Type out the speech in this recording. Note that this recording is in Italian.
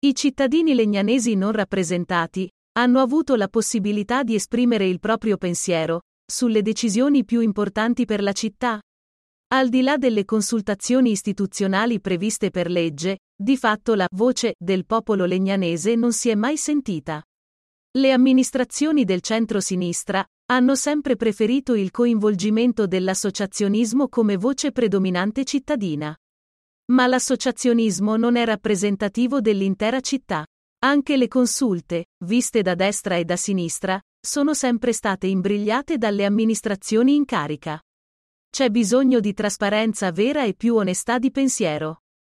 I cittadini legnanesi non rappresentati hanno avuto la possibilità di esprimere il proprio pensiero sulle decisioni più importanti per la città? Al di là delle consultazioni istituzionali previste per legge, di fatto la voce del popolo legnanese non si è mai sentita. Le amministrazioni del centro-sinistra hanno sempre preferito il coinvolgimento dell'associazionismo come voce predominante cittadina. Ma l'associazionismo non è rappresentativo dell'intera città. Anche le consulte, viste da destra e da sinistra, sono sempre state imbrigliate dalle amministrazioni in carica. C'è bisogno di trasparenza vera e più onestà di pensiero.